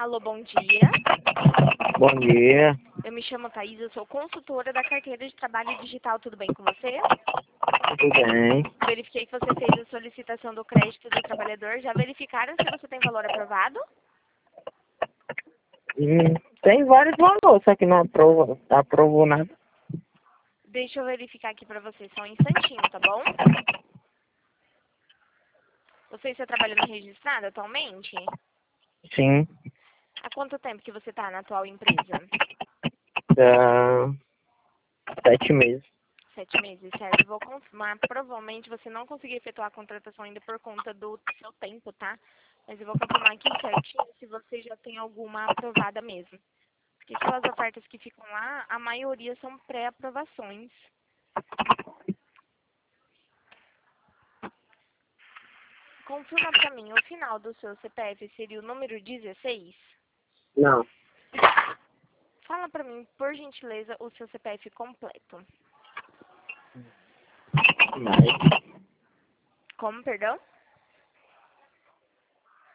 Alô, bom dia. Bom dia, Eu me chamo Thaís, eu sou consultora da carteira de trabalho digital. Tudo bem com você? tudo bem? Verifiquei que você fez a solicitação do crédito do trabalhador. Já verificaram se você tem valor aprovado? Tem vários valores, só que não aprovou nada. Deixa eu verificar aqui pra você só um instantinho, tá bom? Você está trabalhando registrado atualmente? Sim, Há quanto tempo que você está na atual empresa? há 7 meses. 7 meses, certo? Vou confirmar. Provavelmente você não conseguiu efetuar a contratação ainda por conta do seu tempo, tá? Mas eu vou confirmar aqui certinho se você já tem alguma aprovada mesmo. Porque aquelas ofertas que ficam lá, a maioria são pré-aprovações. Confirma pra mim, o final do seu CPF seria o número 16? Não, Fala pra mim, por gentileza, o seu CPF completo. mas Como, perdão?